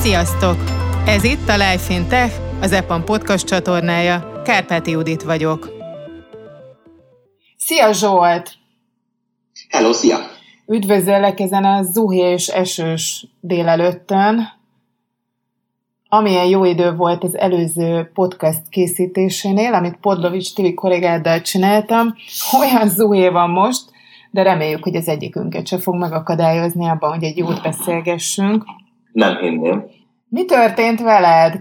Sziasztok! Ez itt a Life in Tech, az EPAM podcast csatornája. Kárpáti Judit vagyok. Szia Zsolt! Hello, szia! Üdvözöllek ezen a zuhés, esős délelőttön. Amilyen jó idő volt az előző podcast készítésénél, amit Podlovics Tibi kollégáddal csináltam, olyan zuhé van most, de reméljük, hogy az egyikünket se fog megakadályozni abban, hogy egy jót beszélgessünk. Nem hinném. Mi történt veled?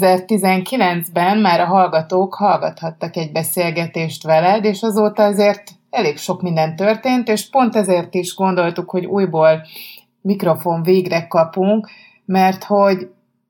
2019-ben már a hallgatók hallgathattak egy beszélgetést veled, és azóta azért elég sok minden történt, és pont ezért is gondoltuk, hogy újból mikrofon végre kapunk, mert hogy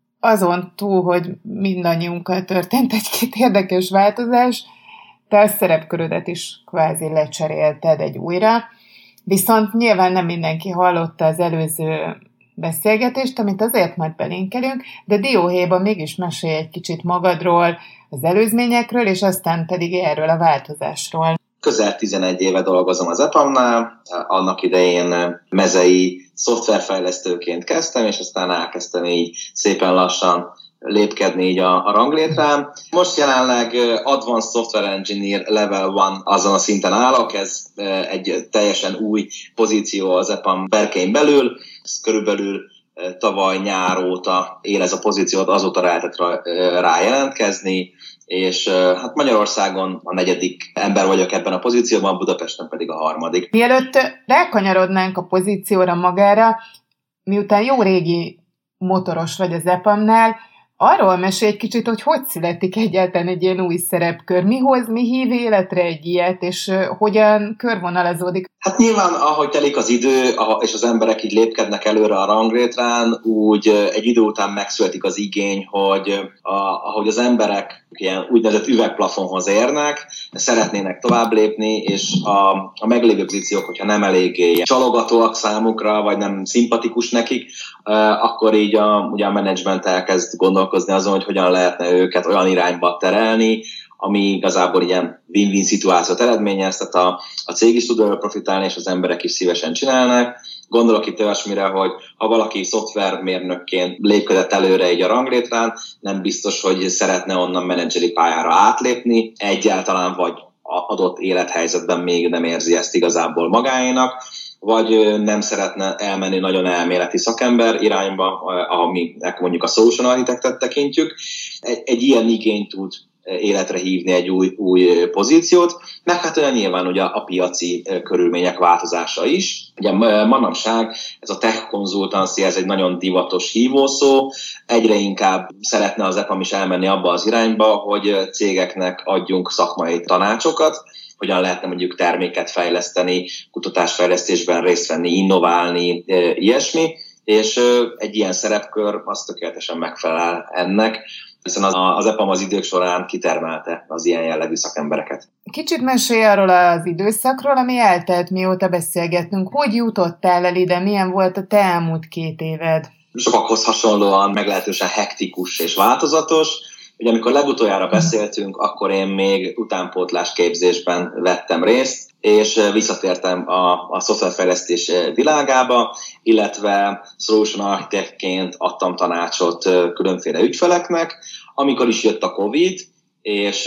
azon túl, hogy mindannyiunkkal történt egy-két érdekes változás, te a szerepkörödet is kvázi lecserélted egy újra, viszont nyilván nem mindenki hallotta az előző beszélgetést, amit azért majd belinkelünk, de dióhéjban mégis mesélj egy kicsit magadról, az előzményekről, és aztán pedig erről a változásról. Közel 11 éve dolgozom az EPAM-nál, annak idején mezei szoftverfejlesztőként kezdtem, és aztán elkezdtem így szépen lassan lépkedni így a ranglétrán. Most jelenleg Advanced Software Engineer Level 1 azon a szinten állok, ez egy teljesen új pozíció az EPAM berkein belül, ez körülbelül tavaly nyár óta él ez a pozíciót, azóta lehetett rá jelentkezni, és hát Magyarországon a 4. ember vagyok ebben a pozícióban, Budapesten pedig a 3. Mielőtt rákanyarodnánk a pozícióra magára, miután jó régi motoros vagy az EPAM-nál, arról mesélj egy kicsit, hogy születik egyáltalán egy ilyen új szerepkör. Mi hív életre egy ilyet, és hogyan körvonalazódik? Hát nyilván, ahogy telik az idő, és az emberek így lépkednek előre a ranglétrán, úgy egy idő után megszületik az igény, hogy ahogy az emberek ilyen úgynevezett üvegplafonhoz érnek, szeretnének tovább lépni, és a meglévő pozíciók, hogyha nem eléggé csalogatóak számukra, vagy nem szimpatikus nekik, akkor így ugye a menedzsment elkezd gondolkozni azon, hogy hogyan lehetne őket olyan irányba terelni, ami igazából ilyen win-win szituációt eredményez, tehát a cég is tud profitálni, és az emberek is szívesen csinálnak. Gondolok itt olyasmire, hogy ha valaki szoftvermérnökként lépkedett előre így a ranglétrán, nem biztos, hogy szeretne onnan menedzseri pályára átlépni, egyáltalán vagy adott élethelyzetben még nem érzi ezt igazából magáénak, vagy nem szeretne elmenni nagyon elméleti szakember irányba, aminek mondjuk a solution architectet tekintjük. Egy ilyen igényt tud életre hívni egy új pozíciót, meg hát olyan nyilván ugye a piaci körülmények változása is. Ugye manapság ez a tech consultancy, ez egy nagyon divatos hívószó, egyre inkább szeretne az EPAM is elmenni abba az irányba, hogy cégeknek adjunk szakmai tanácsokat, hogyan lehetne mondjuk terméket fejleszteni, kutatásfejlesztésben részt venni, innoválni, ilyesmi, és egy ilyen szerepkör az tökéletesen megfelel ennek, hiszen az EPAM az idők során kitermelte az ilyen jellegű szakembereket. Kicsit mesélj arról az időszakról, ami eltelt, mióta beszélgettünk. Hogy jutottál el ide? Milyen volt a te elmúlt 2 éved? Sokakhoz hasonlóan meglehetősen hektikus és változatos. Ugye amikor legutoljára beszéltünk, akkor én még utánpótlás képzésben vettem részt, és visszatértem a szoftverfejlesztés világába, illetve solution architektként adtam tanácsot különféle ügyfeleknek, amikor is jött a Covid, és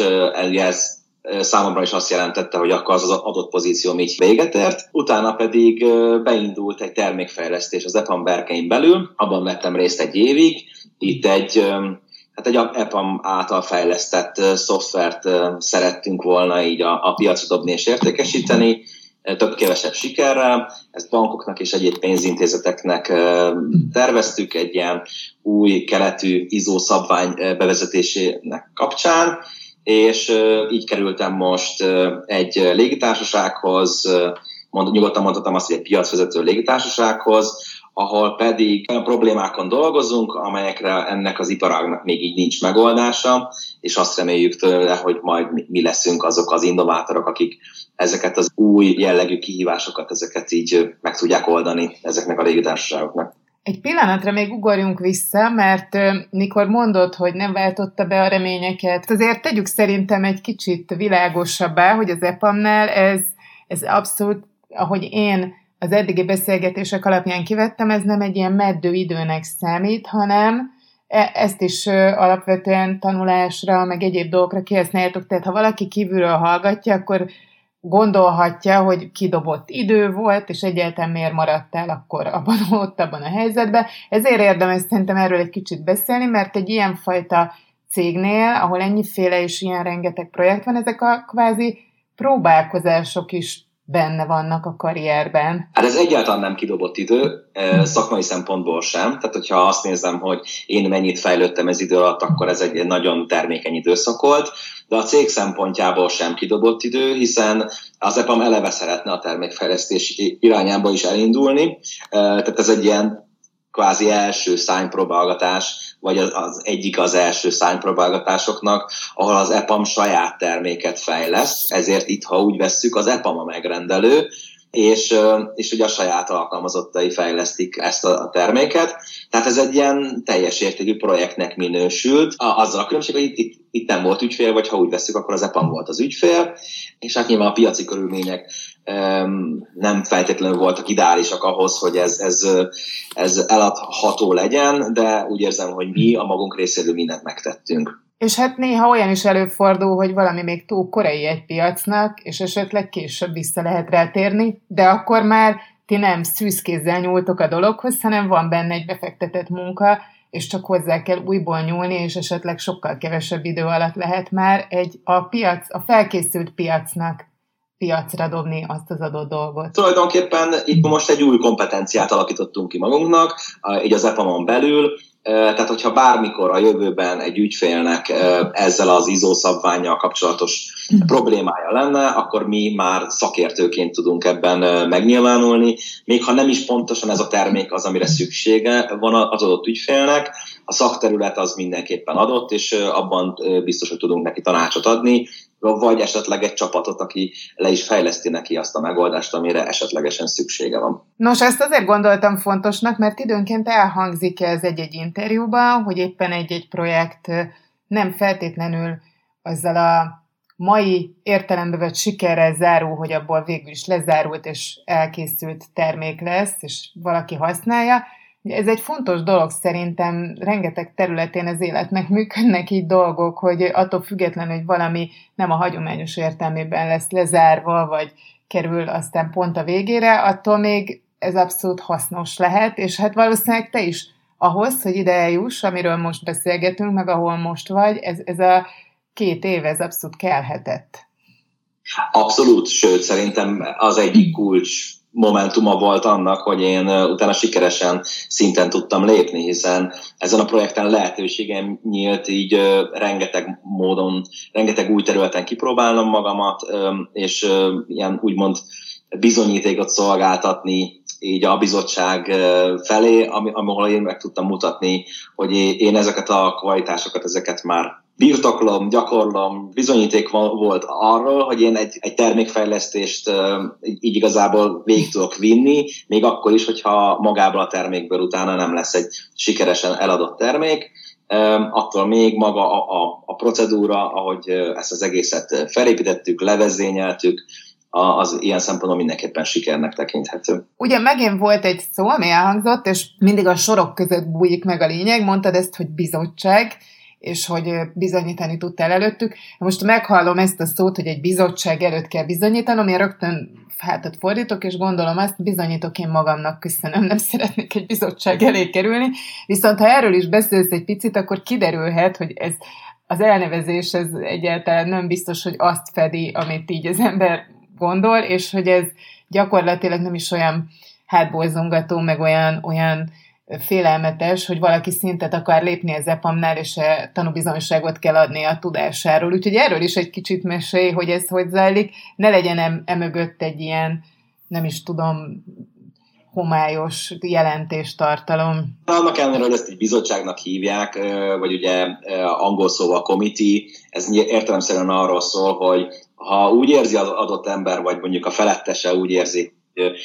ez számomra is azt jelentette, hogy akkor az adott pozícióm így véget ért. Utána pedig beindult egy termékfejlesztés az EPAM berkein belül, abban vettem részt egy évig, itt egy EPAM által fejlesztett szoftvert szerettünk volna így a piacra dobni és értékesíteni, több-kevesebb sikerrel. Ezt bankoknak és egyéb pénzintézeteknek terveztük egy ilyen új keletű ISO szabvány bevezetésének kapcsán, és így kerültem most egy légitársasághoz, nyugodtan mondhatom azt, hogy egy piacvezető légitársasághoz, ahol pedig olyan problémákon dolgozunk, amelyekre ennek az iparágnak még így nincs megoldása, és azt reméljük tőle, hogy majd mi leszünk azok az innovátorok, akik ezeket az új jellegű kihívásokat, ezeket így meg tudják oldani ezeknek a légitársaságoknak. Egy pillanatra még ugorjunk vissza, mert mikor mondod, hogy nem váltotta be a reményeket, azért tegyük szerintem egy kicsit világosabbá, hogy az EPAM-nál ez abszolút, ahogy én az eddigi beszélgetések alapján kivettem, ez nem egy ilyen meddő időnek számít, hanem ezt is alapvetően tanulásra, meg egyéb dolgokra kihasználjátok, tehát ha valaki kívülről hallgatja, akkor gondolhatja, hogy kidobott idő volt, és egyáltalán miért maradtál akkor abban a helyzetben. Ezért érdemes szerintem erről egy kicsit beszélni, mert egy ilyenfajta cégnél, ahol ennyiféle és ilyen rengeteg projekt van, ezek a kvázi próbálkozások is benne vannak a karrierben. Hát ez egyáltalán nem kidobott idő, szakmai szempontból sem. Tehát, hogyha azt nézem, hogy én mennyit fejlődtem ez idő alatt, akkor ez egy nagyon termékeny időszak volt, de a cég szempontjából sem kidobott idő, hiszen az EPAM eleve szeretne a termékfejlesztés irányába is elindulni. Tehát ez egy ilyen kvázi első szárnypróbálgatás, vagy az egyik az első szárnypróbálgatásoknak, ahol az EPAM saját terméket fejleszt, ezért itt, ha úgy vesszük, az EPAM a megrendelő, és ugye a saját alkalmazottai fejlesztik ezt a terméket. Tehát ez egy ilyen teljes értékű projektnek minősült. Azzal a különbség, hogy itt nem volt ügyfél, vagy ha úgy vesszük, akkor az EPAM volt az ügyfél, és hát nyilván a piaci körülmények nem feltétlenül voltak ideálisak ahhoz, hogy ez eladható legyen, de úgy érzem, hogy mi a magunk részéről mindent megtettünk. És hát néha olyan is előfordul, hogy valami még túl korai egy piacnak, és esetleg később vissza lehet rátérni, de akkor már ti nem szűzkézzel nyúltok a dologhoz, hanem van benne egy befektetett munka, és csak hozzá kell újból nyúlni, és esetleg sokkal kevesebb idő alatt lehet már a felkészült piacra dobni azt az adott dolgot. Tulajdonképpen itt most egy új kompetenciát alakítottunk ki magunknak, így az EPAM-on belül. Tehát, hogyha bármikor a jövőben egy ügyfélnek ezzel az ISO szabvánnyal kapcsolatos problémája lenne, akkor mi már szakértőként tudunk ebben megnyilvánulni, még ha nem is pontosan ez a termék az, amire szüksége van az adott ügyfélnek, a szakterület az mindenképpen adott, és abban biztos, hogy tudunk neki tanácsot adni, vagy esetleg egy csapatot, aki le is fejleszti neki azt a megoldást, amire esetlegesen szüksége van. Nos, ezt azért gondoltam fontosnak, mert időnként elhangzik ez egy-egy interjúban, hogy éppen egy-egy projekt nem feltétlenül azzal a mai értelembe vett sikerrel zárul, hogy abból végül is lezárult és elkészült termék lesz, és valaki használja. Ez egy fontos dolog szerintem, rengeteg területén az életnek működnek így dolgok, hogy attól függetlenül, hogy valami nem a hagyományos értelmében lesz lezárva, vagy kerül aztán pont a végére, attól még ez abszolút hasznos lehet, és hát valószínűleg te is ahhoz, hogy ide eljuss, amiről most beszélgetünk, meg ahol most vagy, ez a 2 év, ez abszolút kellhetett. Abszolút, sőt, szerintem az egyik kulcs momentuma volt annak, hogy én utána sikeresen szinten tudtam lépni, hiszen ezen a projekten lehetőségem nyílt így rengeteg módon, rengeteg új területen kipróbálnom magamat, és ilyen úgymond bizonyítékot szolgáltatni így a bizottság felé, ahol én meg tudtam mutatni, hogy én ezeket a kvalitásokat, ezeket már birtoklom, gyakorlom, bizonyíték volt arról, hogy én egy termékfejlesztést így igazából végig tudok vinni, még akkor is, hogyha magából a termékből utána nem lesz egy sikeresen eladott termék. Attól még maga a procedúra, ahogy ezt az egészet felépítettük, levezényeltük, az ilyen szempontból mindenképpen sikernek tekinthető. Ugye megint volt egy szó, ami elhangzott, és mindig a sorok között bújik meg a lényeg, mondtad ezt, hogy bizottság, és hogy bizonyítani tudtál előttük. Most meghallom ezt a szót, hogy egy bizottság előtt kell bizonyítanom, én rögtön hátat fordítok, és gondolom azt, bizonyítok én magamnak, köszönöm, nem szeretnék egy bizottság elé kerülni. Viszont ha erről is beszélsz egy picit, akkor kiderülhet, hogy ez az elnevezés ez egyáltalán nem biztos, hogy azt fedi, amit így az ember gondol, és hogy ez gyakorlatilag nem is olyan hátborzongató, meg olyan félelmetes, hogy valaki szintet akar lépni az EPAM-nál, és tanúbizonyságot kell adni a tudásáról. Úgyhogy erről is egy kicsit mesélj, hogy ez hogy zajlik. Ne legyen emögött egy ilyen, nem is tudom, homályos jelentéstartalom. Annak ellenére, hogy ezt egy bizottságnak hívják, vagy ugye angol szóval committee, ez értelemszerűen arról szól, hogy ha úgy érzi az adott ember, vagy mondjuk a felettese úgy érzi,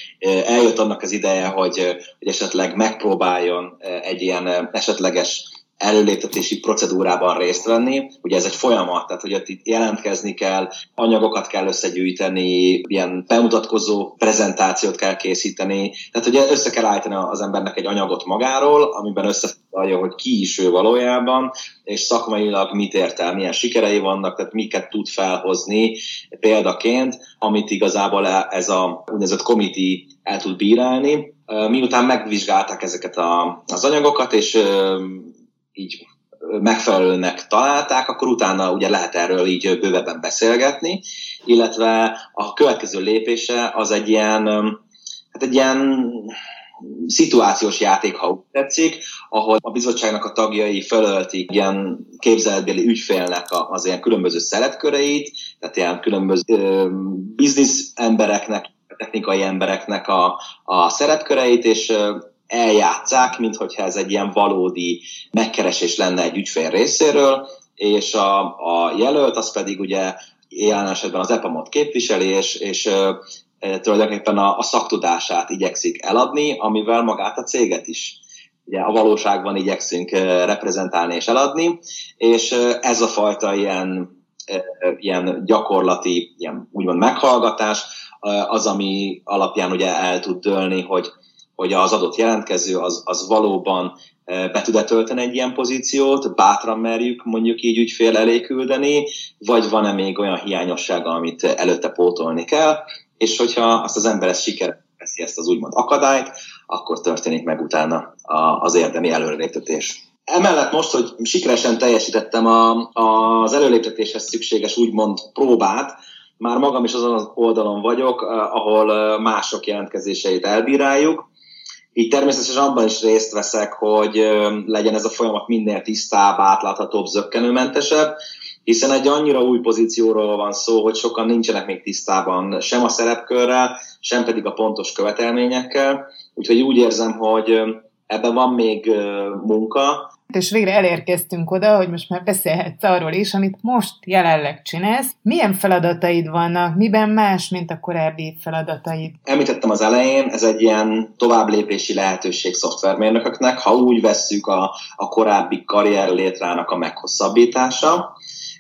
eljött annak az ideje, hogy esetleg megpróbáljon egy ilyen esetleges előléptetési procedúrában részt venni. Ugye ez egy folyamat, tehát hogy itt jelentkezni kell, anyagokat kell összegyűjteni, ilyen bemutatkozó prezentációt kell készíteni, tehát ugye össze kell állítani az embernek egy anyagot magáról, amiben összefoglalja, hogy ki is ő valójában, és szakmailag mit ért el, milyen sikerei vannak, tehát miket tud felhozni példaként, amit igazából ez a úgynevezett committee el tud bírálni. Miután megvizsgálták ezeket az anyagokat, és így megfelelőnek találták, akkor utána ugye lehet erről így bővebben beszélgetni, illetve a következő lépése az egy ilyen szituációs játék, ha úgy tetszik, ahol a bizottságnak a tagjai felöltik ilyen képzeletbeli ügyfélnek az ilyen különböző szerepköreit, tehát ilyen különböző biznisz embereknek, technikai embereknek a szerepköreit, és eljátszák, minthogyha ez egy ilyen valódi megkeresés lenne egy ügyfél részéről, és a jelölt az pedig ugye jelen esetben az EPAM-ot képviseli, és tulajdonképpen a szaktudását igyekszik eladni, amivel magát a céget is ugye a valóságban igyekszünk reprezentálni és eladni, és ez a fajta ilyen gyakorlati, ilyen úgymond meghallgatás az, ami alapján ugye el tud dőlni, hogy az adott jelentkező az valóban be tud-e tölteni egy ilyen pozíciót, bátran merjük mondjuk így ügyfél elé küldeni, vagy van-e még olyan hiányossága, amit előtte pótolni kell, és hogyha azt az ember sikerre veszi ezt az úgymond akadályt, akkor történik meg utána az érdemi előreléptetés. Emellett most, hogy sikeresen teljesítettem az előléptetéshez szükséges úgymond próbát, már magam is azon az oldalon vagyok, ahol mások jelentkezéseit elbíráljuk. Így természetesen abban is részt veszek, hogy legyen ez a folyamat minél tisztább, átláthatóbb, zökkenőmentesebb, hiszen egy annyira új pozícióról van szó, hogy sokan nincsenek még tisztában sem a szerepkörrel, sem pedig a pontos követelményekkel. Úgyhogy úgy érzem, hogy ebben van még munka. És végre elérkeztünk oda, hogy most már beszélhetsz arról is, amit most jelenleg csinálsz. Milyen feladataid vannak? Miben más, mint a korábbi feladataid? Említettem az elején, ez egy ilyen továbblépési lehetőség szoftvermérnököknek, ha úgy vesszük a korábbi karrier létrának a meghosszabbítása.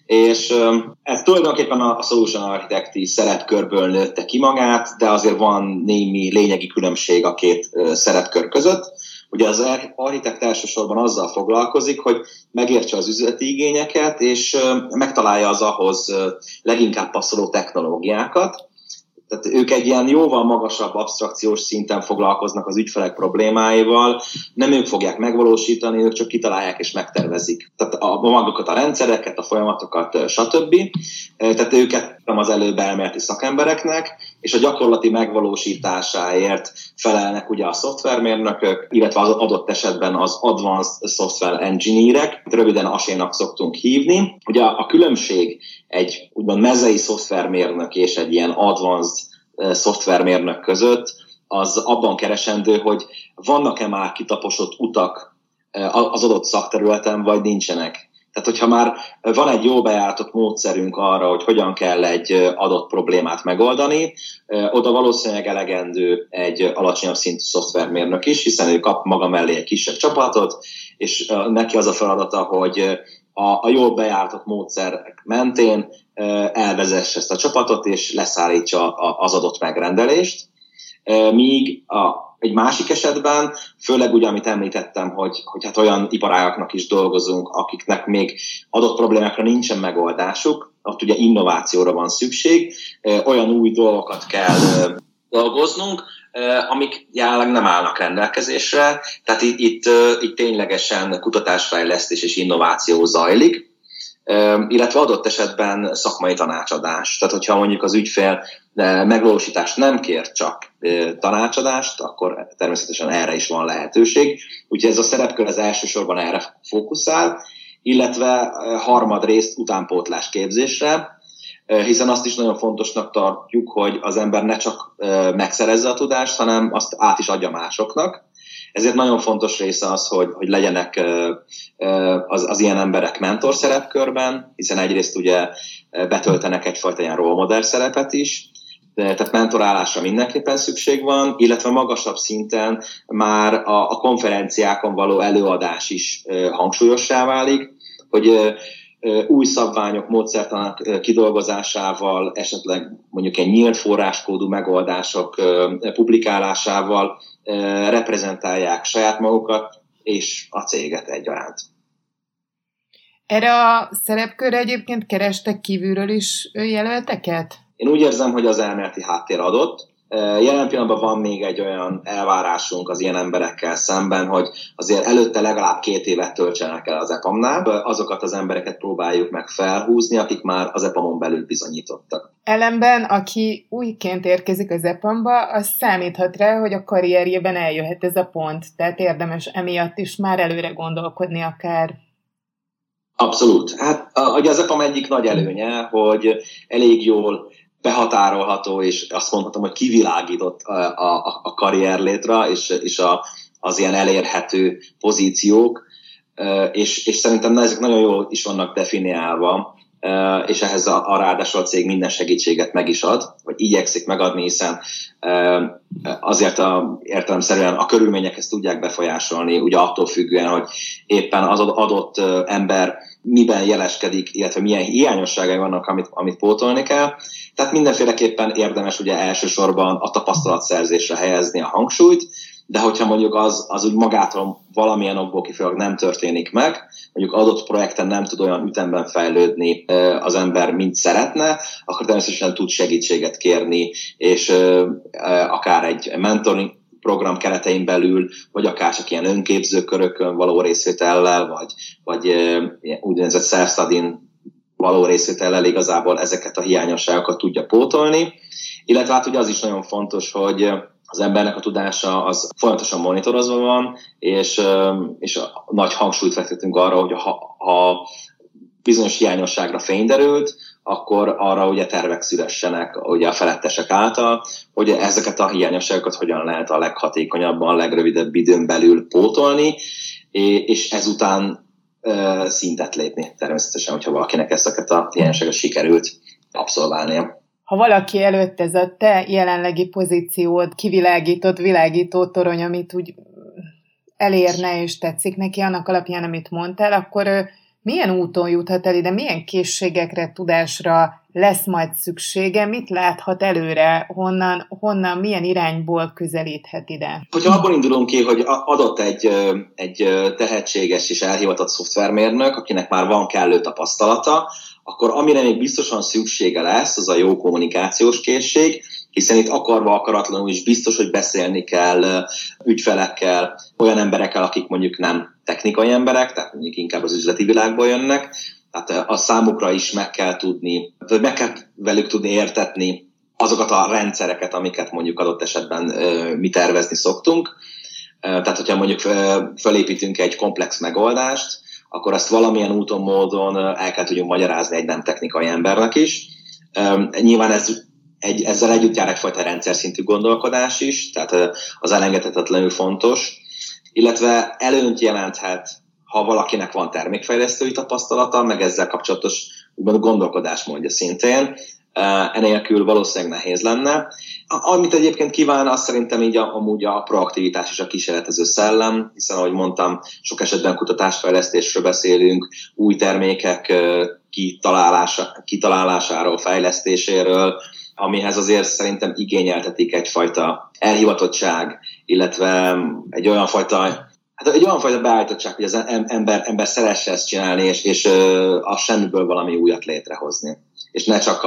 És ez tulajdonképpen a Solution Architecti szerepkörből nőtte ki magát, de azért van némi lényegi különbség a két szerepkör között. Ugye az architekt elsősorban azzal foglalkozik, hogy megértse az üzleti igényeket, és megtalálja az ahhoz leginkább passzoló technológiákat. Tehát ők egy ilyen jóval magasabb absztrakciós szinten foglalkoznak az ügyfelek problémáival, nem ők fogják megvalósítani, ők csak kitalálják és megtervezik. Tehát magukat, a rendszereket, a folyamatokat, stb. Tehát őket az előbb elméleti szakembereknek, és a gyakorlati megvalósításáért felelnek ugye a szoftvermérnökök, illetve az adott esetben az Advanced Software Engineerek, röviden ASE-nak szoktunk hívni. Ugye a különbség egy úgymond mezei szoftvermérnök és egy ilyen advanced szoftvermérnök között az abban keresendő, hogy vannak-e már kitaposott utak az adott szakterületen, vagy nincsenek. Tehát, hogyha már van egy jó bejáratott módszerünk arra, hogy hogyan kell egy adott problémát megoldani, oda valószínűleg elegendő egy alacsonyabb szintű szoftvermérnök is, hiszen ő kap maga mellé egy kisebb csapatot, és neki az a feladata, hogy a jól bejáratott módszerek mentén elvezesse ezt a csapatot, és leszállítsa az adott megrendelést. Míg egy másik esetben, főleg ugye, amit említettem, hogy hát olyan iparágaknak is dolgozunk, akiknek még adott problémákra nincsen megoldásuk, ott ugye innovációra van szükség, olyan új dolgokat kell dolgoznunk, amik jelenleg nem állnak rendelkezésre, tehát itt ténylegesen kutatásfejlesztés és innováció zajlik, illetve adott esetben szakmai tanácsadás. Tehát, hogyha mondjuk az ügyfél megvalósítást nem kér, csak tanácsadást, akkor természetesen erre is van lehetőség. Úgyhogy ez a szerepkör az elsősorban erre fókuszál, illetve harmadrészt utánpótlás képzésre, hiszen azt is nagyon fontosnak tartjuk, hogy az ember ne csak megszerezze a tudást, hanem azt át is adja másoknak. Ezért nagyon fontos része az, hogy legyenek az ilyen emberek mentor szerepkörben, hiszen egyrészt ugye betöltenek egyfajta ilyen role model szerepet is, Tehát mentorálásra mindenképpen szükség van, illetve magasabb szinten már a konferenciákon való előadás is hangsúlyossá válik, hogy új szabványok, módszertanak kidolgozásával, esetleg mondjuk egy nyílt forráskódú megoldások publikálásával reprezentálják saját magukat és a céget egyaránt. Erre a szerepkörre egyébként kerestek kívülről is jelölteket? Én úgy érzem, hogy az elméleti háttér adott. Jelen pillanatban van még egy olyan elvárásunk az ilyen emberekkel szemben, hogy azért előtte legalább 2 évet töltsenek el az EPAM-nál. Azokat az embereket próbáljuk meg felhúzni, akik már az EPAM-on belül bizonyítottak. Ellenben, aki újként érkezik az EPAM-ba, az számíthat rá, hogy a karrierjében eljöhet ez a pont. Tehát érdemes emiatt is már előre gondolkodni akár. Abszolút. Hát ugye az EPAM egyik nagy előnye, hogy elég jól behatárolható, és azt mondhatom, hogy kivilágított a karrierlétre, és az ilyen elérhető pozíciók, és szerintem ezek nagyon jól is vannak definiálva, és ehhez ráadásul a cég minden segítséget meg is ad, vagy igyekszik megadni, hiszen azért értelemszerűen a körülmények ezt tudják befolyásolni, ugye attól függően, hogy éppen az adott ember miben jeleskedik, illetve milyen hiányosságai vannak, amit pótolni kell. Tehát mindenféleképpen érdemes ugye elsősorban a tapasztalatszerzésre helyezni a hangsúlyt, de hogyha mondjuk az úgy magától valamilyen okból kifolyólag nem történik meg, mondjuk adott projekten nem tud olyan ütemben fejlődni az ember, mint szeretne, akkor természetesen tud segítséget kérni, és akár egy mentoring program keretein belül, vagy akár csak ilyen önképző körökön való részvétellel, vagy úgynevezett self-studyn való részvétellel igazából ezeket a hiányosságokat tudja pótolni. Illetve hát ugye az is nagyon fontos, hogy az embernek a tudása az folyamatosan monitorozva van, és nagy hangsúlyt fektetünk arra, hogy ha bizonyos hiányosságra fény derült, akkor arra ugye tervek szülessenek ugye a felettesek által, hogy ezeket a hiányosságokat hogyan lehet a leghatékonyabban, a legrövidebb időn belül pótolni, és ezután szintet lépni természetesen, hogyha valakinek ezeket a hiányosságokat sikerült abszolválnia. Ha valaki előtt ez a te jelenlegi pozíciód, kivilágított, világító torony, amit úgy elérne és tetszik neki annak alapján, amit mondtál, akkor milyen úton juthat el ide, milyen készségekre, tudásra lesz majd szüksége, mit láthat előre, honnan milyen irányból közelíthet ide? Hogyha abból indulunk ki, hogy adott egy tehetséges és elhivatott szoftvermérnök, akinek már van kellő tapasztalata, akkor amire még biztosan szüksége lesz, az a jó kommunikációs készség, hiszen itt akarva akaratlanul is biztos, hogy beszélni kell ügyfelekkel, olyan emberekkel, akik mondjuk nem technikai emberek, tehát mondjuk inkább az üzleti világból jönnek, tehát a számukra is meg kell velük tudni értetni azokat a rendszereket, amiket mondjuk adott esetben mi tervezni szoktunk. Tehát, hogyha mondjuk felépítünk egy komplex megoldást, akkor ezt valamilyen úton, módon el kell tudjunk magyarázni egy nem technikai embernek is. Nyilván ezzel együtt jár egyfajta rendszer szintű gondolkodás is, tehát az elengedhetetlenül fontos, illetve előnyt jelenthet, ha valakinek van termékfejlesztői tapasztalata, meg ezzel kapcsolatos gondolkodásmódja szintén, enélkül valószínűleg nehéz lenne. Amit egyébként kíván, az szerintem így amúgy a proaktivitás és a kísérletező szellem, hiszen ahogy mondtam, sok esetben kutatásfejlesztésről beszélünk, új termékek kitalálásáról, fejlesztéséről, amihez azért szerintem igényeltetik egyfajta elhivatottság, illetve egy olyan fajta beállítottság, hogy az ember szeresse ezt csinálni, és a semmiből valami újat létrehozni. És ne csak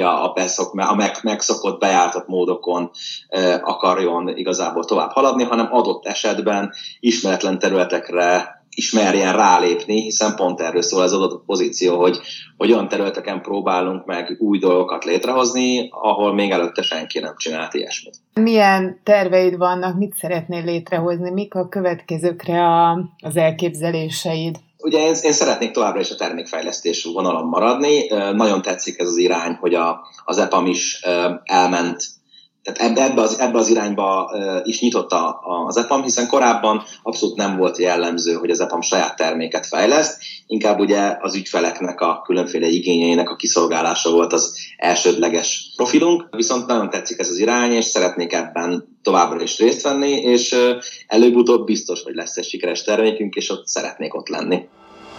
a megszokott, bejáratott módokon akarjon igazából tovább haladni, hanem adott esetben ismeretlen területekre ismerjen rálépni, hiszen pont erről szól ez adott pozíció, hogy olyan területeken próbálunk meg új dolgokat létrehozni, ahol még előtte senki nem csinált ilyesmit. Milyen terveid vannak, mit szeretnél létrehozni, mik a következőkre az elképzeléseid? Ugye én szeretnék továbbra is a termékfejlesztés vonalon maradni. Nagyon tetszik ez az irány, hogy az EPAM is elment Tehát ebbe az irányba is nyitott az EPAM, hiszen korábban abszolút nem volt jellemző, hogy az EPAM saját terméket fejleszt, inkább ugye az ügyfeleknek a különféle igényeinek a kiszolgálása volt az elsődleges profilunk, viszont nagyon tetszik ez az irány, és szeretnék ebben továbbra is részt venni, és előbb-utóbb biztos, hogy lesz egy sikeres termékünk, és ott szeretnék ott lenni.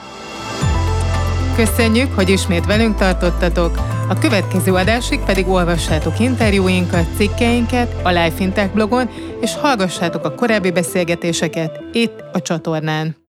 Köszönjük, hogy ismét velünk tartottatok, a következő adásig pedig olvassátok interjúinkat, cikkeinket a Life in Tech blogon, és hallgassátok a korábbi beszélgetéseket itt a csatornán.